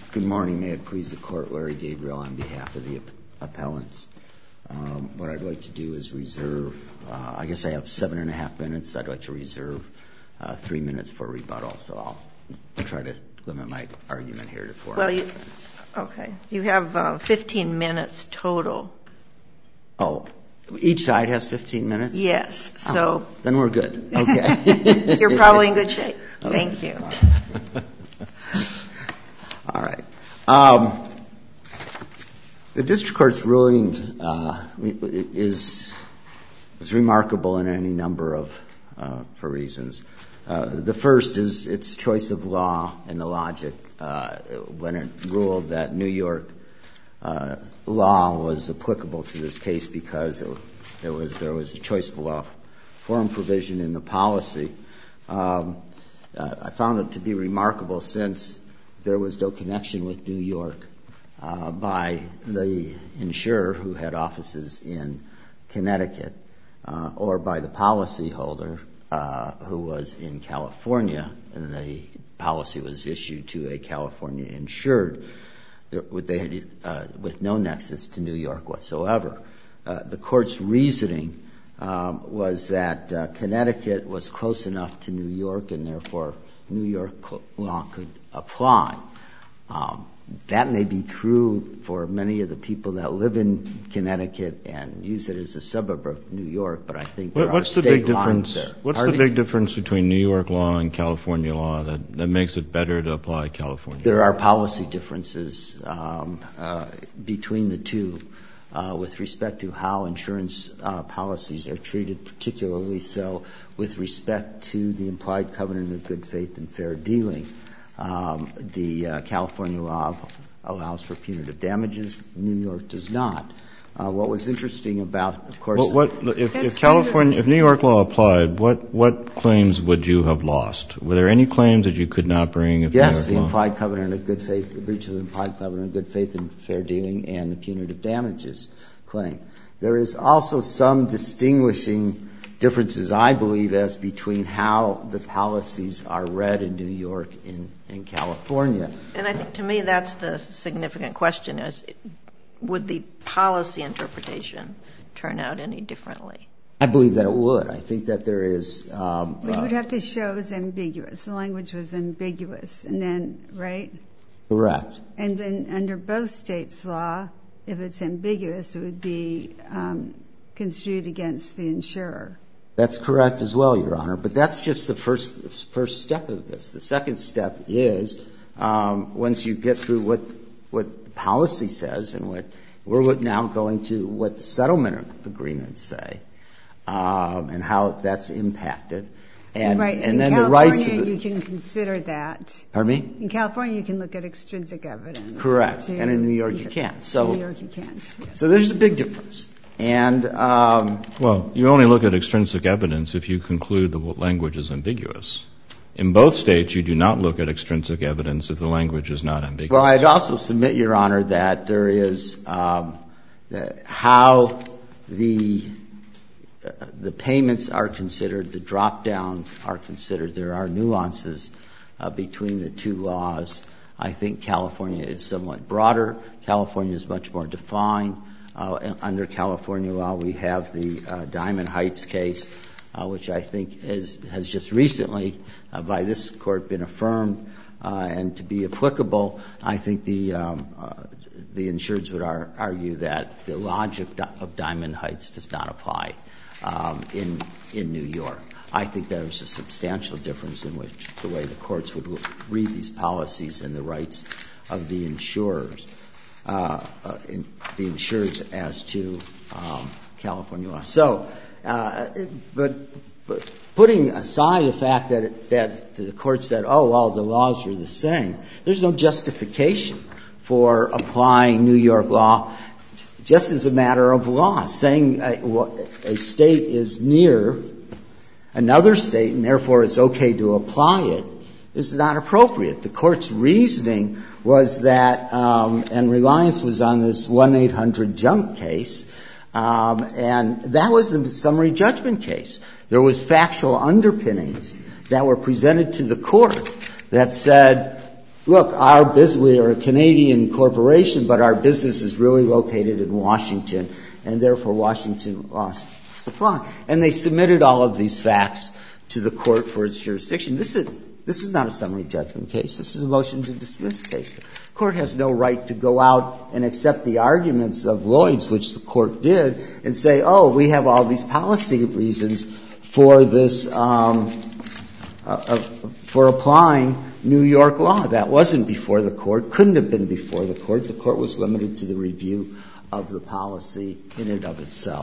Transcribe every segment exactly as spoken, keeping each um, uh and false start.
Good morning. May it please the Court, Larry Gabriel on behalf of the appellants. Um, what I'd like to do is reserve, uh, I guess I have seven and a half minutes. I'd like to reserve uh, three minutes for rebuttal, so I'll try to limit my argument here to four well, minutes. You, okay. You have uh, fifteen minutes total. Oh, each side has fifteen minutes? Yes. Oh, so then we're good. Okay. You're probably in good shape. Okay. Thank you. All right. Um, the district court's ruling uh, is, is remarkable in any number of uh, for reasons. Uh, the first is its choice of law and the logic uh, when it ruled that New York uh, law was applicable to this case because it, it was there was a choice of law forum provision in the policy. Um, uh, I found it to be remarkable since there was no connection with New York uh, by the insurer who had offices in Connecticut uh, or by the policyholder uh, who was in California, and the policy was issued to a California insured with, they, uh, with no nexus to New York whatsoever. Uh, the court's reasoning um, was that uh, Connecticut was close enough to New York and therefore New York law could apply. Um, that may be true for many of the people that live in Connecticut and use it as a suburb of New York, but I think there what's are the state big lines difference? there. What's Pardon the me? big difference between New York law and California law that, that makes it better to apply California? There are policy differences um, uh, between the two uh, with respect to how insurance uh, policies are treated, particularly so with respect to the implied covenant of good faith and fair dealing. Um, the uh, California law allows for punitive damages. New York does not. Uh, what was interesting about, of course, what, what, if, if California, if New York law applied, what what claims would you have lost? Were there any claims that you could not bring? If yes, New the York implied covenant of good faith, the breach of the implied covenant of good faith and fair dealing, and the punitive damages claim. There is also some distinguishing differences, I believe, as between how the policies are read in New York and in California. And I think to me that's the significant question is, would the policy interpretation turn out any differently? I believe that it would. I think that there is... Um, well, you would have to show it was ambiguous. The language was ambiguous. And then, right? Correct. And then under both states' law, if it's ambiguous, it would be um, construed against the insurer. That's correct as well, Your Honor. But that's just the first first step of this. The second step is um, once you get through what what the policy says and what we're now going to what the settlement agreements say um, and how that's impacted. And, right. and in then California, the rights of the, you can consider that. Pardon me? In California, you can look at extrinsic evidence. Correct. To, and in New York, you can't. So, in New York, you can't. Yes. So there's a big difference. And um, well, you only look at extrinsic evidence if you conclude the language is ambiguous. In both states, you do not look at extrinsic evidence if the language is not ambiguous. Well, I'd also submit, Your Honor, that there is um, the, how the uh, the payments are considered, the drop downs are considered. There are nuances uh, between the two laws. I think California is somewhat broader. California is much more defined. Uh, under California law, we have the uh, Diamond Heights case, uh, which I think is, has just recently, uh, by this court, been affirmed. Uh, and to be applicable, I think the um, uh, the insureds would ar- argue that the logic of Diamond Heights does not apply um, in in New York. I think there is a substantial difference in which the way the courts would read these policies and the rights of the insurers. Uh, uh, in the insureds as to um, California law. So, uh, but, but putting aside the fact that, it, that the court said, oh, well, the laws are the same, there's no justification for applying New York law just as a matter of law, saying a, a state is near another state and therefore it's okay to apply it is not appropriate. The court's reasoning was that, um, and reliance was on this one eight hundred jump case, um, and that was the summary judgment case. There was factual underpinnings that were presented to the court that said look, our business, we are a Canadian corporation, but our business is really located in Washington, and therefore Washington lost supply. And they submitted all of these facts to the court for its jurisdiction. This is, this is not a summary judgment case. This is a motion to dismiss case. The court has no right to go out and accept the arguments of Lloyd's, which the court did, and say, oh, we have all these policy reasons for this, um, uh, uh, for applying New York law. That wasn't before the court, couldn't have been before the court. The court was limited to the review of the policy in and of itself.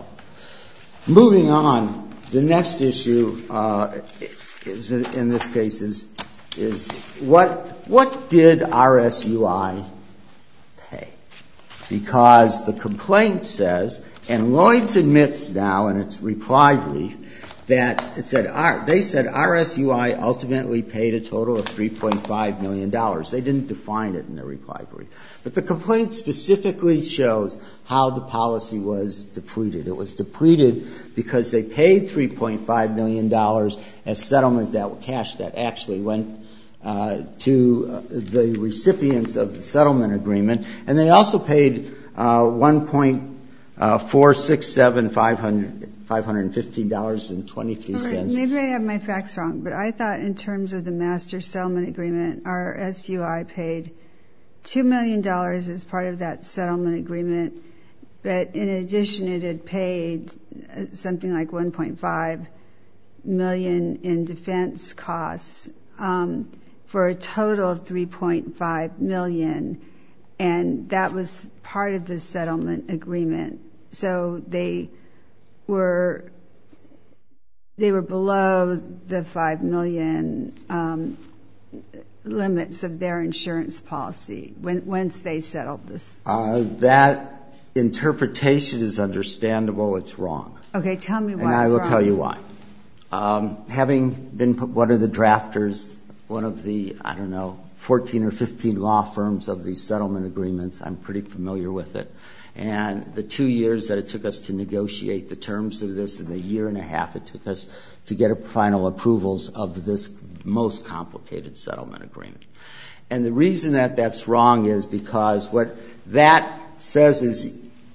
Moving on, the next issue uh, is, in this case is, is what, what did R S U I pay? Because the complaint says, and Lloyd's admits now in its reply brief, that it said, they said R S U I ultimately paid a total of three point five million dollars. They didn't define it in their reply brief. But the complaint specifically shows how the policy was depleted. It was depleted because they paid three point five million dollars as settlement that cash that actually went uh, to uh, the recipients of the settlement agreement. And they also paid uh, one point four six seven five hundred five hundred fifteen dollars and twenty-three cents. Right, maybe I have my facts wrong, but I thought in terms of the master settlement agreement, R S U I paid two million dollars as part of that settlement agreement, but in addition it had paid something like one point five million dollars in defense costs um, for a total of three point five million dollars, and that was part of the settlement agreement. So they were they were below the five million um, limits of their insurance policy when once they settled this. Uh, that interpretation is understandable. It's wrong. Okay, tell me why. And I it's will wrong. tell you why. Um, having been one of the drafters, one of the I don't know fourteen or fifteen law firms of these settlement agreements, I'm pretty familiar with it. And the two years that it took us to negotiate the terms of this and the year and a half it took us to get a final approvals of this most complicated settlement agreement. And the reason that that's wrong is because what that says is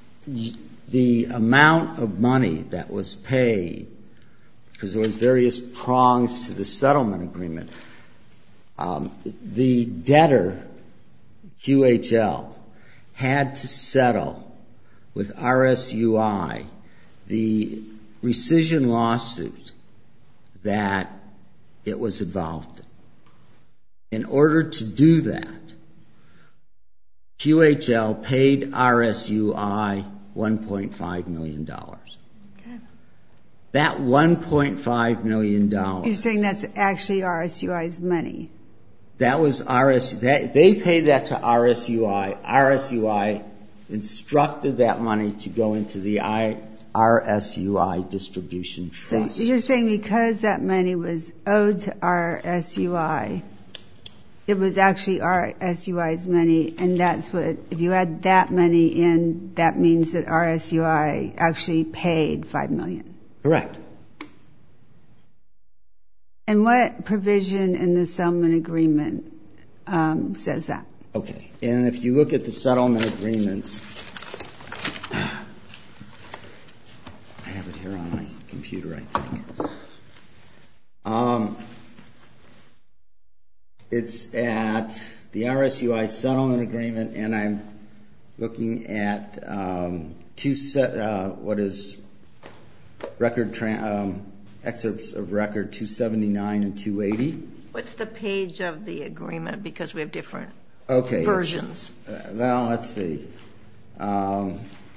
the amount of money that was paid, because there was various prongs to the settlement agreement, um, the debtor, Q H L, had to settle with R S U I the rescission lawsuit that it was involved in. In order to do that, Q H L paid R S U I one point five million dollars. Okay. That one point five million dollars... You're saying that's actually R S U I's money? That was R S U I. That, they paid that to R S U I. R S U I instructed that money to go into the I, R S U I distribution trust. So you're saying because that money was owed to R S U I, it was actually R S U I's money, and that's what, if you add that money in, that means that R S U I actually paid five million dollars. Correct. And what provision in the settlement agreement um, says that? Okay. And if you look at the settlement agreements, I have it here on my computer, I think. Um, it's at the R S U I settlement agreement, and I'm looking at um, two set, uh, what is record tra- um, excerpts of record two seventy-nine and two eighty. What's the page of the agreement? Because we have different okay, versions. Uh, well, let's see. Um,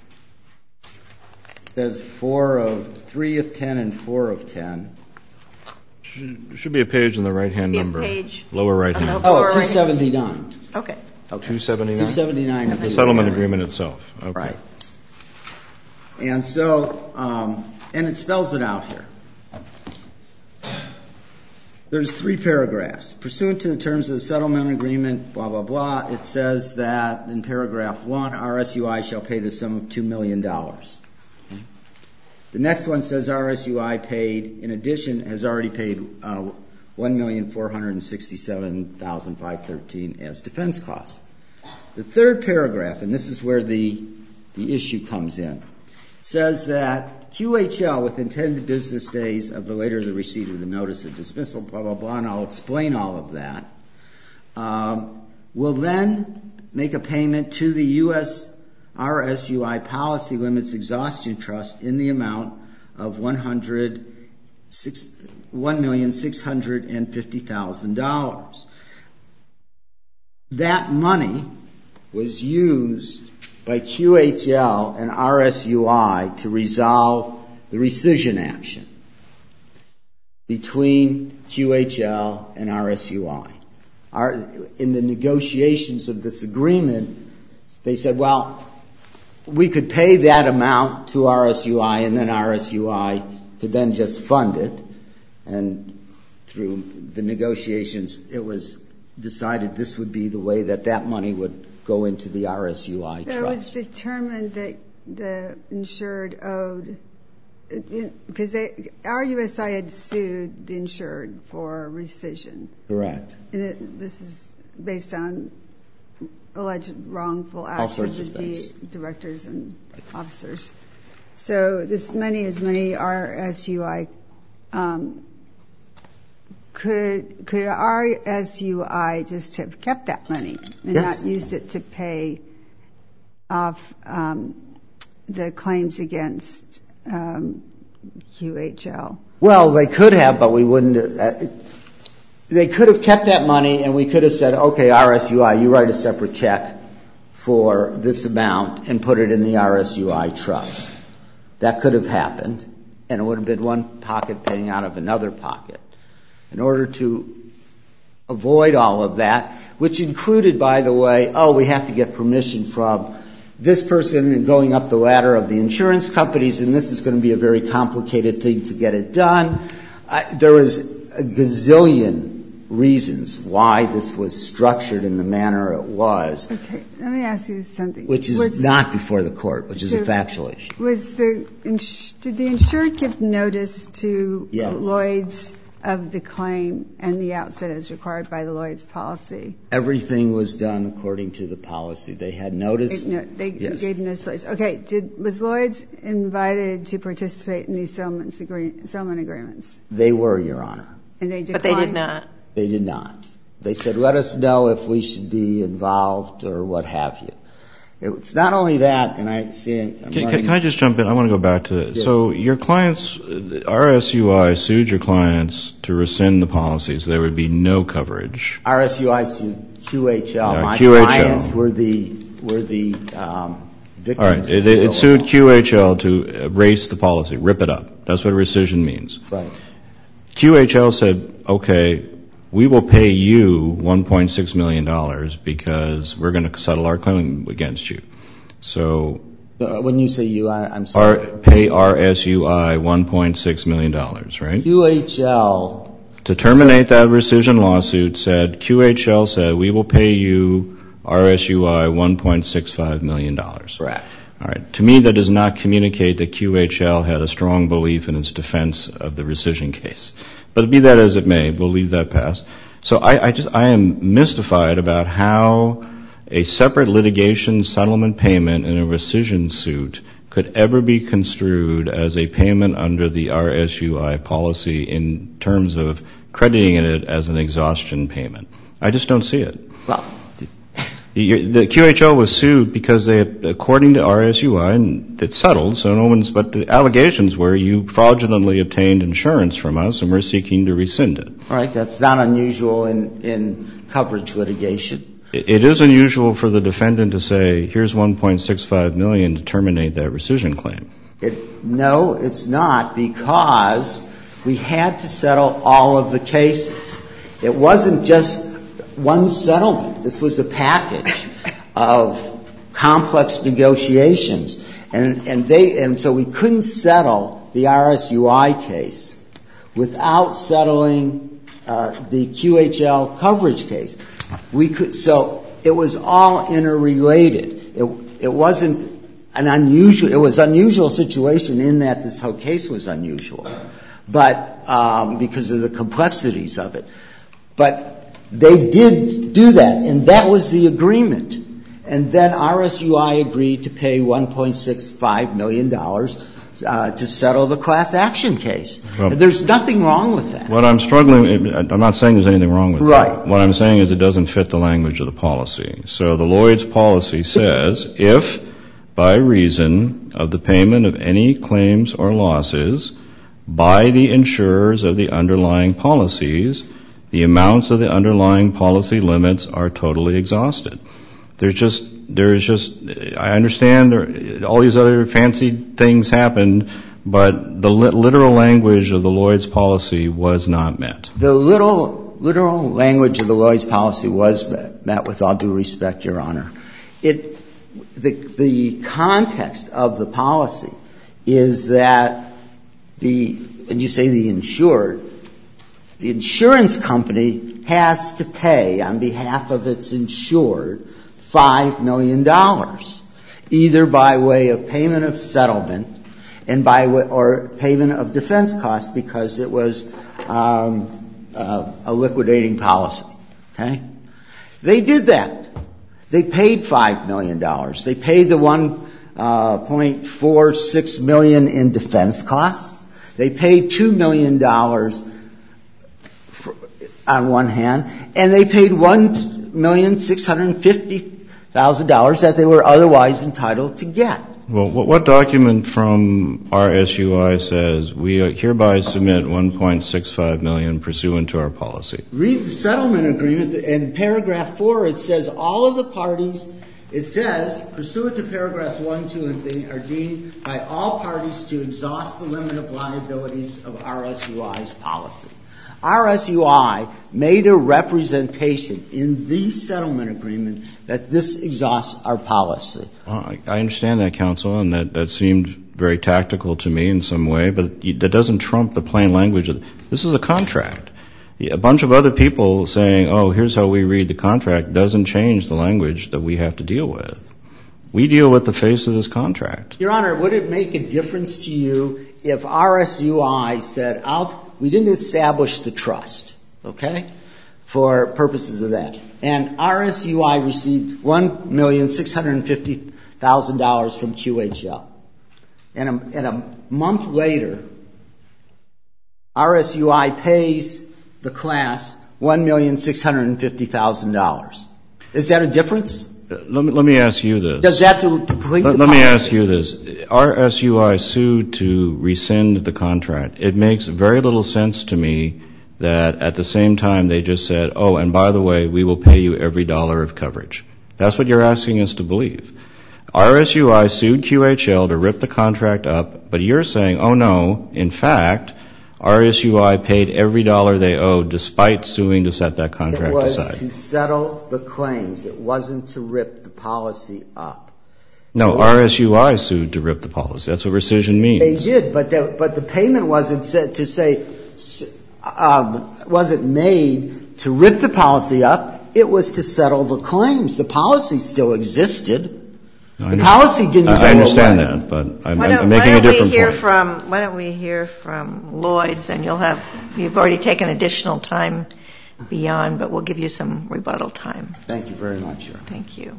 there's four of three of ten and four of ten. Should, should be a page in the right-hand Be a number. page Lower right-hand. on the Oh, lower two right- seventy-nine. Okay. Okay. two seventy-nine? two seventy-nine. The settlement agreement itself. Okay. Right. And so, um, and it spells it out here. There's three paragraphs. Pursuant to the terms of the settlement agreement, blah, blah, blah, it says that in paragraph one, R S U I shall pay the sum of two million dollars. Okay. The next one says R S U I paid, in addition, has already paid uh, one million four hundred sixty-seven thousand five hundred thirteen dollars as defense costs. The third paragraph, and this is where the, the issue comes in, says that Q H L, within ten business days of the later the receipt of the notice of dismissal, blah, blah, blah, and I'll explain all of that, um, will then make a payment to the U S R S U I Policy Limits Exhaustion Trust in the amount of one million six hundred fifty thousand dollars. That money was used by Q H L and R S U I to resolve the rescission action between Q H L and R S U I. Our, in the negotiations of this agreement, they said, well, we could pay that amount to R S U I, and then R S U I could then just fund it. And through the negotiations, it was decided this would be the way that that money would go into the R S U I trust. So it was determined that the insured owed, because our U S I had sued the insured for rescission. Correct. And it, this is based on alleged wrongful acts of the of D- directors and officers. So this money is money R S U I. Um, could could R S U I just have kept that money and yes. not used it to pay off um, the claims against um, Q H L? Well, they could have, but we wouldn't. Uh, they could have kept that money, and we could have said, okay, R S U I, you write a separate check for this amount and put it in the R S U I trust. That could have happened, and it would have been one pocket paying out of another pocket. In order to avoid all of that, which included, by the way, oh, we have to get permission from this person and going up the ladder of the insurance companies, and this is going to be a very complicated thing to get it done. I, there was a gazillion reasons why this was structured in the manner it was. Okay, let me ask you something. Which is was, not before the court, which is so a factual issue. Was the ins- did the insured give notice to yes. Lloyd's of the claim and the outset as required by the Lloyd's policy? Everything was done according to the policy. They had notice. They, no, they yes. gave notice to Lloyd's. Okay, did, was Lloyd's invited to participate in these settlements agree, settlement agreements? They were, Your Honor. And they declined? But they did not. They did not. They said, let us know if we should be involved or what have you. It's not only that, and I see it. Can, can, can I just jump in? I want to go back to it. Yeah. So your clients, R S U I sued your clients to rescind the policies. There would be no coverage. R S U I sued Q H L. Yeah, My Q H L. clients were the were the um, victims. All right. It, it sued Q H L to erase the policy, rip it up. That's what rescission means. Right. Q H L said, okay, we will pay you one point six million dollars because we're going to settle our claim against you. So uh, when you say you, I, I'm sorry. Our, pay R S U I one point six million dollars, right? Q H L. To terminate that rescission lawsuit said, Q H L said, we will pay you R S U I one point six five million dollars. Correct. All right. To me, that does not communicate that Q H L had a strong belief in its defense of the rescission case. But be that as it may, we'll leave that past. So I, I just, I am mystified about how a separate litigation settlement payment in a rescission suit could ever be construed as a payment under the R S U I policy in terms of crediting it as an exhaustion payment. I just don't see it. Well, the Q H L was sued because they, according to R S U I, and it settled, so no one's, but the allegations were you fraudulently obtained insurance from us and we're seeking to rescind it. All right, that's not unusual in, in coverage litigation. It, it is unusual for the defendant to say, here's one point six five million dollars to terminate that rescission claim. It, no, it's not, because we had to settle all of the cases. It wasn't just one settlement. This was a package of complex negotiations. And, and they, and so we couldn't settle the R S U I case without settling, uh, the Q H L coverage case. We could, so it was all interrelated. It, it wasn't an unusual, it was an unusual situation in that this whole case was unusual. but um, because of the complexities of it. But they did do that, and that was the agreement. And then R S U I agreed to pay one point six five million dollars uh, to settle the class action case. Well, there's nothing wrong with that. What I'm struggling, I'm not saying there's anything wrong with right. that. What I'm saying is it doesn't fit the language of the policy. So the Lloyd's policy says, if by reason of the payment of any claims or losses by the insurers of the underlying policies, the amounts of the underlying policy limits are totally exhausted. There's just, there's just, I understand all these other fancy things happened, but the li- literal language of the Lloyd's policy was not met. The literal, literal language of the Lloyd's policy was met, met with all due respect, Your Honor. It, the, the context of the policy is that the, when you say the insured, the insurance company has to pay on behalf of its insured five million dollars, either by way of payment of settlement and by way, or payment of defense costs because it was um, uh, a liquidating policy. Okay? They did that. They paid five million dollars. They paid the one point four six million dollars in defense costs. They paid two million dollars for, on one hand, and they paid one million six hundred fifty thousand dollars that they were otherwise entitled to get. Well, what document from R S U I says we hereby submit one point six five million dollars pursuant to our policy? Read the settlement agreement. In paragraph four, it says all of the parties, it says, pursuant to paragraphs one, two, and three, are deemed by all parties to exhaust the limit of liabilities of R S U I's policy. R S U I made a representation in the settlement agreement that this exhausts our policy. Well, I, I understand that, counsel, and that, that seemed very tactical to me in some way, but that doesn't trump the plain language of this is a contract. A bunch of other people saying, oh, here's how we read the contract doesn't change the language that we have to deal with. We deal with the face of this contract. Your Honor, would it make a difference to you if R S U I said, I'll we didn't establish the trust, okay, for purposes of that. And R S U I received one million six hundred fifty thousand dollars from Q H L. And a, and a month later, R S U I pays the class one million six hundred fifty thousand dollars. Is that a difference? Let me, let me ask you this. Does that to, to complete let, the let policy? me ask you this. R S U I sued to rescind the contract. It makes very little sense to me that at the same time they just said, oh, and by the way, we will pay you every dollar of coverage. That's what you're asking us to believe. R S U I sued Q H L to rip the contract up, but you're saying, oh no, in fact, R S U I paid every dollar they owed despite suing to set that contract aside. It was to settle the claims. It wasn't to rip the policy up. No, R S U I sued to rip the policy. That's what rescission means. They did, but the, but the payment wasn't set to say, um, wasn't made to rip the policy up. It was to settle the claims. The policy still existed. The policy didn't go away. I understand that, but I'm, I'm making a different point. Why don't we hear from, why don't we hear from Lloyd's, and you'll have, you've already taken additional time beyond, but we'll give you some rebuttal time. Thank you very much, Your Honor. Thank you.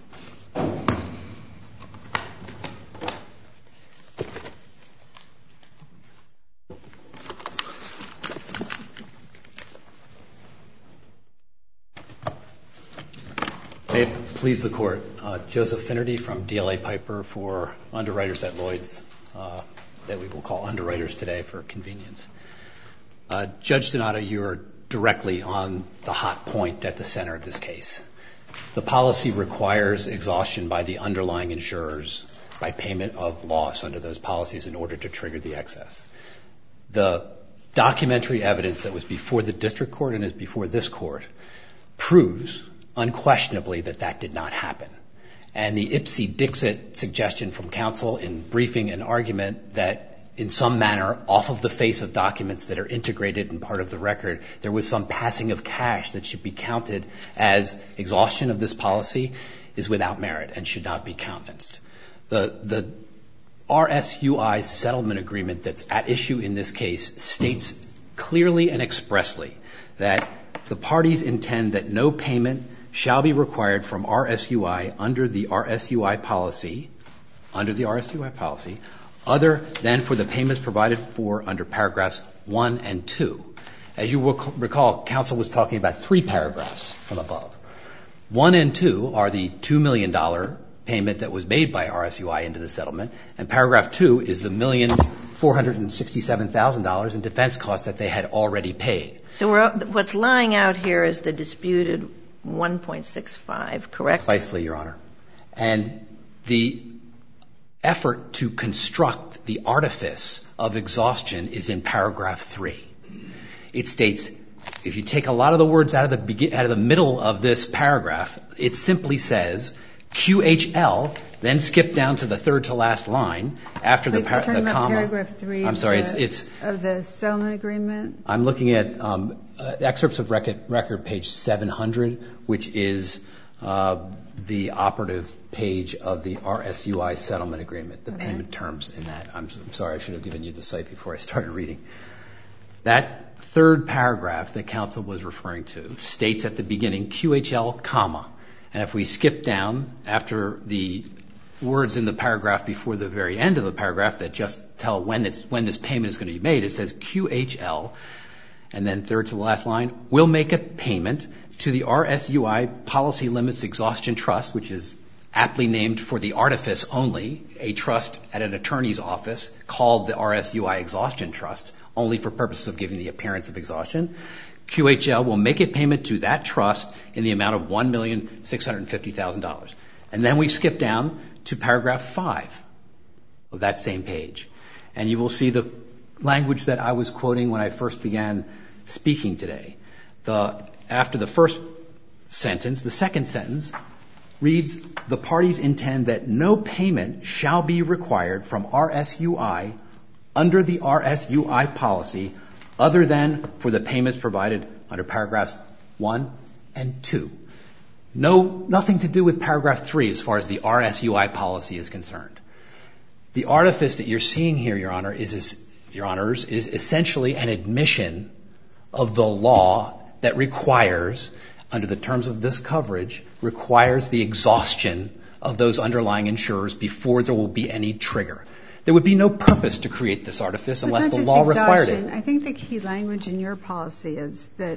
May it please the Court. Uh, Joseph Finnerty from D L A Piper for underwriters at Lloyd's, uh, that we will call underwriters today for convenience. Uh, Judge Donato, you are directly on the hot point at the center of this case. The policy requires exhaustion by the underlying insurers by payment of loss under those policies in order to trigger the excess. The documentary evidence that was before the district court and is before this court proves unquestionably that that did not happen. And the Ipsy-Dixit suggestion from counsel in briefing and argument that in some manner, off of the face of documents that are integrated and part of the record, there was some passing of cash that should be counted as exhaustion of this policy is without merit and should not be countenanced. The, the R S U I settlement agreement that's at issue in this case states clearly and expressly that the parties intend that no payment shall be required from R S U I under the R S U I policy, under the R S U I policy, other than for the payments provided for under paragraphs one and two. As you will recall, counsel was talking about three paragraphs from above. One and two are the two million dollars payment that was made by R S U I into the settlement, and paragraph two is the million four hundred sixty-seven thousand dollars in defense costs that they had already paid. So we're, what's lying out here is the disputed one point six five, correct? Precisely, Your Honor. And the effort to construct the artifice of exhaustion is in paragraph three. It states, if you take a lot of the words out of the begin, out of the middle of this paragraph, it simply says Q H L, then skip down to the third to last line after Wait, the, par- the comma. Paragraph three. I'm sorry, the, it's, it's of the settlement agreement. I'm looking at um, uh, excerpts of record, record page seven hundred, which is uh, the operative page of the R S U I settlement agreement, the okay. payment terms in that. I'm, I'm sorry, I should have given you the site before I started reading. That third paragraph that counsel was referring to states at the beginning Q H L, comma. And if we skip down after the words in the paragraph before the very end of the paragraph that just tell when it's, when this payment is going to be made, it says Q H L, and then third to the last line, will make a payment to the R S U I Policy Limits Exhaustion Trust, which is aptly named for the artifice only, a trust at an attorney's office called the R S U I Exhaustion Trust, only for purposes of giving the appearance of exhaustion. Q H L will make a payment to that trust in the amount of one million six hundred fifty thousand dollars. And then we skip down to paragraph five of that same page. And you will see the language that I was quoting when I first began speaking today. The, after the first sentence, the second sentence reads, the parties intend that no payment shall be required from R S U I under the R S U I policy other than for the payments provided under paragraphs one and two. No, nothing to do with paragraph three as far as the R S U I policy is concerned. The artifice that you're seeing here, Your Honor, is, is Your Honors, is essentially an admission of the law that requires, under the terms of this coverage, requires the exhaustion of those underlying insurers before there will be any trigger. There would be no purpose to create this artifice unless the law required it. I think the key language in your policy is that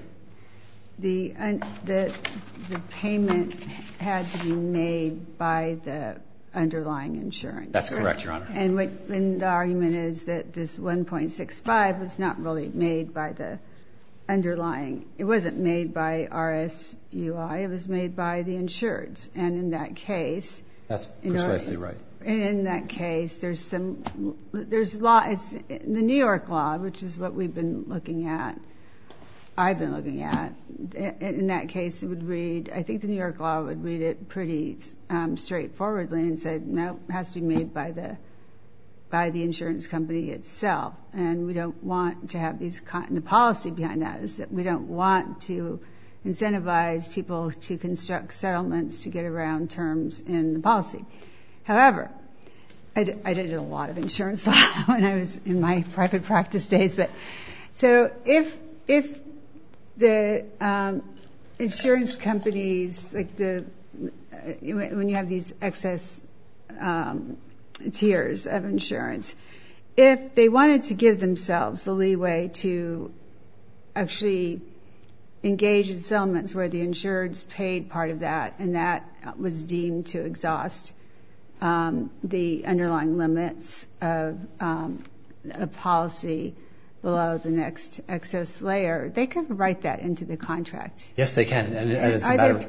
the, uh, the, the payment had to be made by the underlying insurance. That's correct, Your Honor. And what, and the argument is that this one point six five was not really made by the underlying. It wasn't made by R S U I. It was made by the insureds. And in that case, that's precisely right. And in that case, there's some, there's law, it's the New York law, which is what we've been looking at, I've been looking at. In that case, it would read, I think the New York law would read it pretty um, straightforwardly and said, no, it has to be made by the, by the insurance company itself. And we don't want to have these, con- the policy behind that is that we don't want to incentivize people to construct settlements to get around terms in the policy. However, I did, I did a lot of insurance law when I was in my private practice days. But so if if the um, insurance companies, like the uh, when you have these excess um, tiers of insurance, if they wanted to give themselves the leeway to actually engage in settlements where the insureds paid part of that and that was deemed to exhaust Um, the underlying limits of um, a policy below the next excess layer, they could write that into the contract. Yes, they can. And, and as a are, matter there,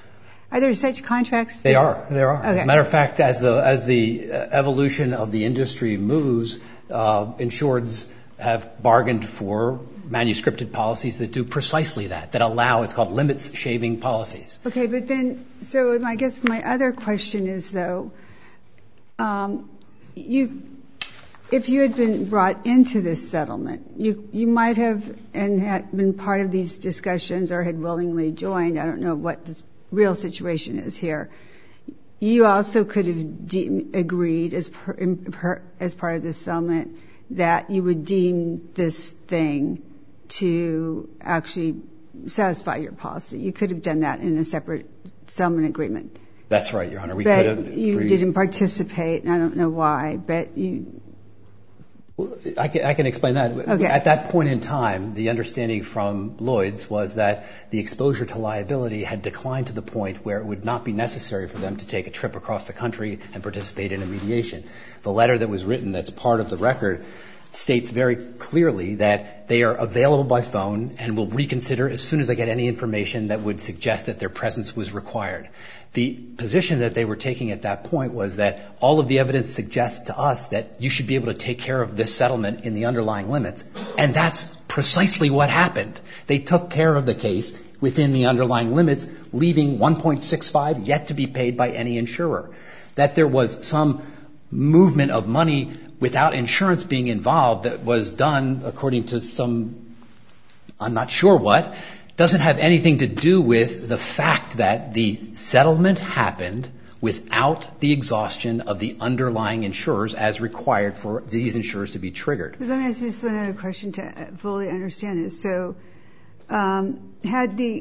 are there such contracts? They are. There are. Okay. As a matter of fact, as the as the evolution of the industry moves, uh, insureds have bargained for manuscripted policies that do precisely that, that allow, it's called limits shaving policies. Okay, but then, so I guess my other question is, though, um, you, if you had been brought into this settlement, you you might have and had been part of these discussions or had willingly joined. I don't know what the real situation is here. you also could have de- agreed as per, per, as part of this settlement that you would deem this thing to actually satisfy your policy. You could have done that in a separate settlement agreement. That's right, Your Honor. We but could have you agreed. didn't participate, and I don't know why, but you... Well, I can, I can explain that. Okay. At that point in time, the understanding from Lloyd's was that the exposure to liability had declined to the point where it would not be necessary for them to take a trip across the country and participate in a mediation. The letter that was written that's part of the record states very clearly that they are available by phone and will reconsider as soon as they get any information that would suggest that their presence was required. The position that they were taking at that point was that all of the evidence suggests to us that you should be able to take care of this settlement in the underlying limits. And that's precisely what happened. They took care of the case within the underlying limits, leaving one point six five yet to be paid by any insurer. That there was some movement of money without insurance being involved that was done according to some, I'm not sure what, doesn't have anything to do with the fact that the settlement happened without the exhaustion of the underlying insurers as required for these insurers to be triggered. Let me ask you just one other question to fully understand this. So, um, had the,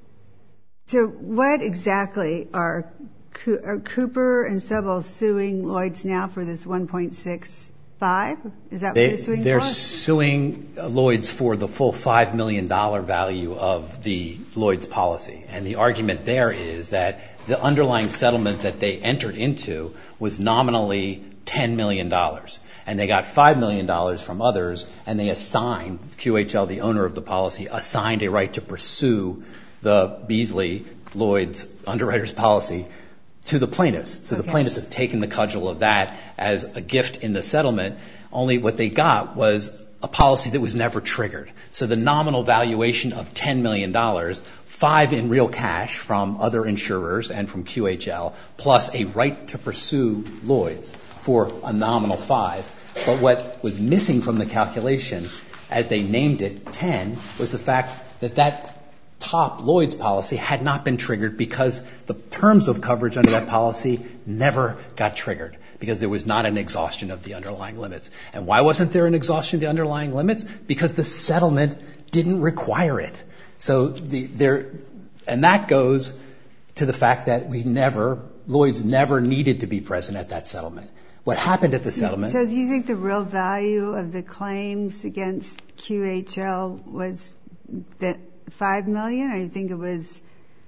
so what exactly are, are Cooper and Sobel suing Lloyd's now for this one point six five? Is that they, what they're suing they're for? They're suing Lloyd's for the full five million dollars value of the Lloyd's policy. And the argument there is that the underlying settlement that they entered into was nominally ten million dollars. And they got five million dollars from others, and they assigned, Q H L, the owner of the policy, assigned a right to pursue the Beasley Lloyd's underwriter's policy to the plaintiffs. So okay. The plaintiffs have taken the cudgel of that as a gift in the settlement, only what they got was a policy that was never triggered. So the nominal valuation of ten million dollars, five in real cash from other insurers and from Q H L, plus a right to pursue Lloyd's for a nominal five. But what was missing from the calculation, as they named it ten, was the fact that that top Lloyd's policy had not been triggered because the terms of coverage under that policy never got triggered because there was not an exhaustion of the underlying limits. And why wasn't there an exhaustion of the underlying limits? Because the settlement didn't require it. So the, there, and that goes to the fact that we never, Lloyd's never needed to be present at that settlement. What happened at the settlement... So do you think the real value of the claims against Q H L was that five million dollars, or you think it was,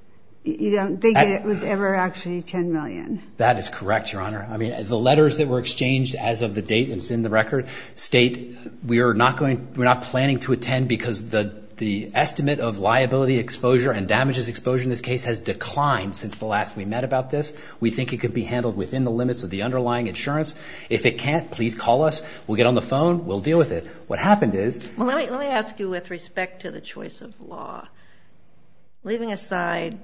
you don't think at, it was ever actually ten million dollars? That is correct, Your Honor. I mean, the letters that were exchanged as of the date, and it's in the record, state we are not going, we're not planning to attend because the the estimate of liability exposure and damages exposure in this case has declined since the last we met about this. We think it could be handled within the limits of the underlying insurance. If it can't, please call us. We'll get on the phone. We'll deal with it. What happened is... Well, let me, let me ask you with respect to the choice of law. Leaving aside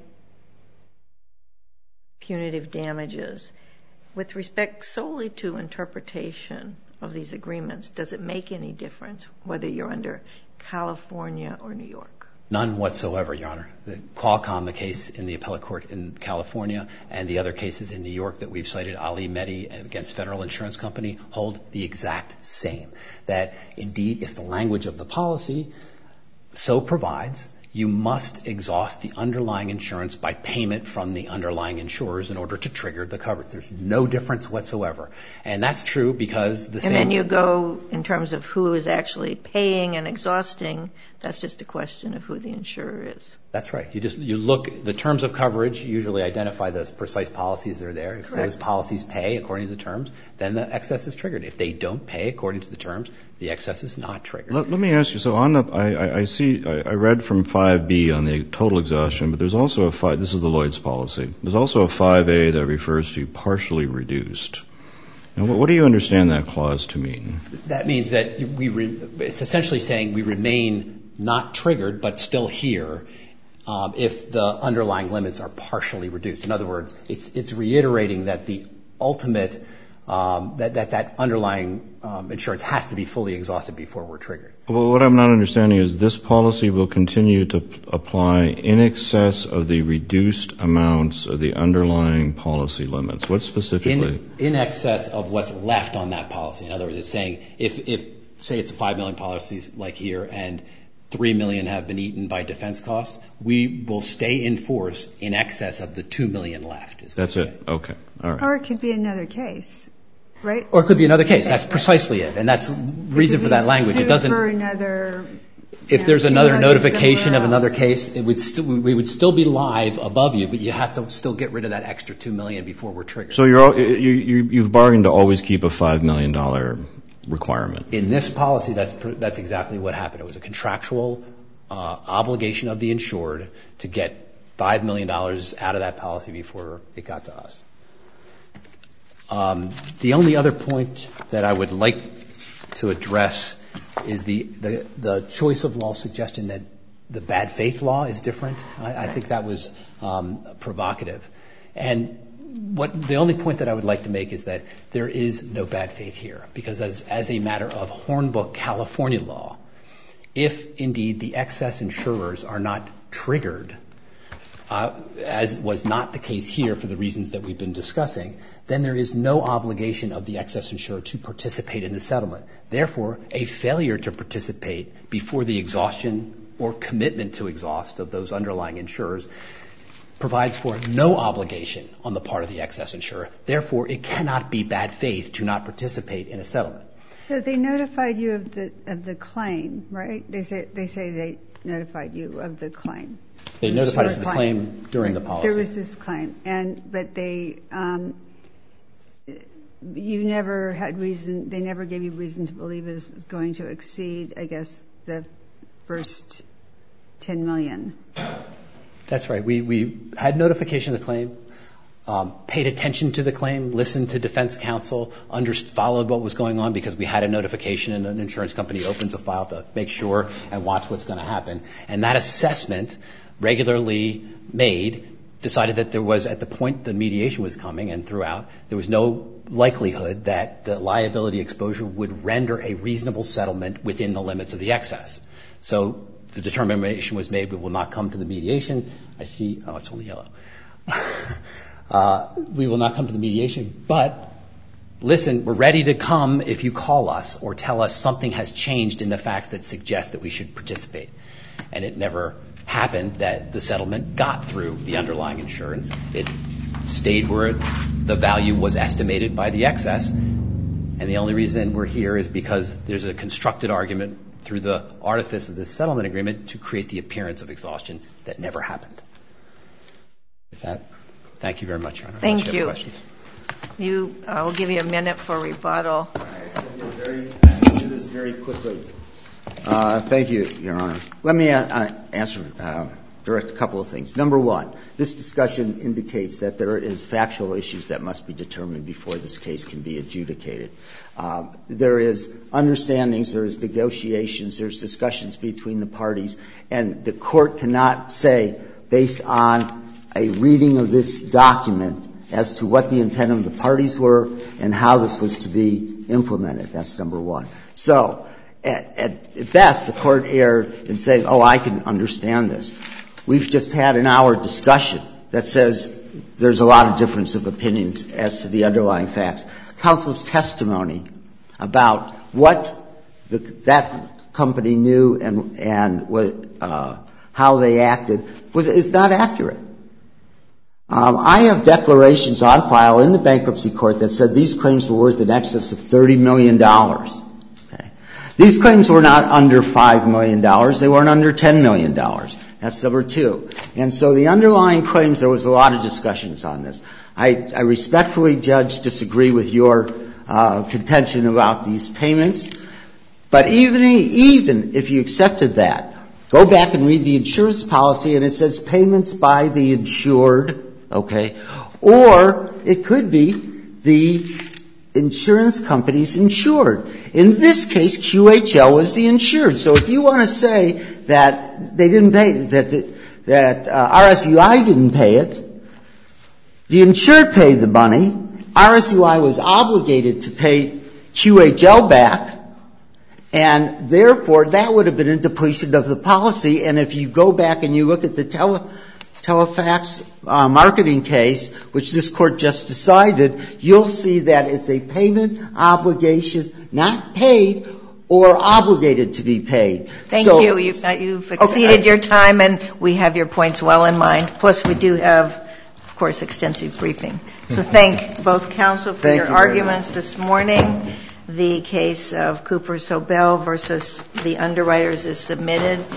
punitive damages, with respect solely to interpretation of these agreements, does it make any difference whether you're under California or New York? None whatsoever, Your Honor. The Qualcomm, the case in the appellate court in California, and the other cases in New York that we've cited, Ali Mehdi against Federal Insurance Company, hold the exact same. That indeed, if the language of the policy so provides, you must exhaust the underlying insurance by payment from the underlying insurers in order to trigger the coverage. There's no difference whatsoever. And that's true because the same... And then you go in terms of who is actually paying and exhausting, that's just a question of who the insurer is. That's right. You just, you look, the terms of coverage usually identify the precise policies that are there. If Correct. Those policies pay according to the terms, then the excess is triggered. If they don't pay according to the terms, the excess is not triggered. Let, let me ask you, so on the, I, I, I see, I, I read from five B on the total exhaustion, but there's also a five, this is the Lloyd's policy. There's also a five A that refers to partially reduced. Now, what, what do you understand that clause to mean? That means that we, re, it's essentially saying we remain not triggered, but still here, um, if the underlying limits are partially reduced. In other words, it's, it's reiterating that the ultimate um, that, that that underlying um, insurance has to be fully exhausted before we're triggered. Well, what I'm not understanding is this policy will continue to p- apply in excess of the reduced amounts of the underlying policy limits. What specifically? In, in excess of what's left on that policy. In other words, it's saying if, if say it's a five million policies like here and three million have been eaten by defense costs, we will stay in force in excess of the two million left. Is That's it. Okay. All right. Or it could be another case, right? Or it could be another case. That's precisely it. And that's the reason for that language. It doesn't. For another, if know, there's another notification of else. another case, it would still, we would still be live above you, but you have to still get rid of that extra two million before we're triggered. So you're, you, you, you've bargained to always keep a five million dollars requirement. In this policy, that's that's exactly what happened. It was a contractual uh, obligation of the insured to get five million dollars out of that policy before it got to us. Um, the only other point that I would like to address is the, the, the choice of law suggestion that the bad faith law is different. I, I think that was um, provocative. And what the only point that I would like to make is that there is no bad faith here, because as, as a matter of Hornbook, California law, if indeed the excess insurers are not triggered, uh, as was not the case here for the reasons that we've been discussing, then there is no obligation of the excess insurer to participate in the settlement. Therefore, a failure to participate before the exhaustion or commitment to exhaust of those underlying insurers provides for no obligation on the part of the excess insurer. Therefore, it cannot be bad faith to not participate in a settlement. So they notified you of the of the claim, right? They say they say they notified you of the claim. They notified us of the claim during the policy. There was this claim, and but they um, you never had reason. They never gave you reason to believe it was going to exceed, I guess, the first ten million. That's right. We, we had notification of the claim, um, paid attention to the claim, listened to defense counsel, under, followed what was going on because we had a notification and an insurance company opens a file to make sure and watch what's going to happen. And that assessment, regularly made, decided that there was, at the point the mediation was coming and throughout, there was no likelihood that the liability exposure would render a reasonable settlement within the limits of the excess. So the determination was made, we will not come to the mediation. I see, oh, it's only yellow. uh, we will not come to the mediation, but listen, we're ready to come if you call us or tell us something has changed in the facts that suggest that we should participate. And it never happened that the settlement got through the underlying insurance. It stayed where it, the value was estimated by the excess. And the only reason we're here is because there's a constructed argument through the artifice of this settlement agreement to create the appearance of exhaustion that never happened. With that, thank you very much, Your Honor. Thank you. you. Have questions. You, I will give you a minute for rebuttal. Very, I can do this very quickly. Uh, thank you, Your Honor. Let me uh, answer, uh, direct a couple of things. Number one, this discussion indicates that there is factual issues that must be determined before this case can be adjudicated. Uh, there is understandings, there is negotiations, there's discussions between the parties, and the court cannot say, based on a reading of this document, as to what the intent of the parties were and how this was to be implemented. That's number one. So, at, at best, the court erred in saying, oh, I can understand this. We've just had an hour discussion that says there's a lot of difference of opinions as to the underlying facts. Counsel's testimony about what the, that company knew and, and what, uh, how they acted was, is not accurate. Um, I have declarations on file in the bankruptcy court that said these claims were worth in excess of thirty million dollars. Okay. These claims were not under five million dollars. They weren't under ten million dollars. That's number two. And so the underlying claims, there was a lot of discussions on this. I, I respectfully, Judge, disagree with your uh, contention about these payments. But even, even if you accepted that, go back and read the insurance policy, and it says payments by the insured, okay? Or it could be the insurance company's insured. In this case, Q H L was the insured. So if you want to say that they didn't pay, that the, that uh, R S U I didn't pay it, the insured paid the money, R S U I was obligated to pay Q H L back, and therefore that would have been a depletion of the policy. And if you go back and you look at the tele, Telefax uh, marketing case, which this Court just decided, you'll see that it's a payment obligation, not paid or obligated to be paid. Thank so, you. You've, uh, you've exceeded okay. your time, and we have your points well in mind. Plus, we do have, of course, extensive briefing. So thank both counsel for thank your you arguments this morning. The case of Cooper Sobel versus the underwriters is submitted.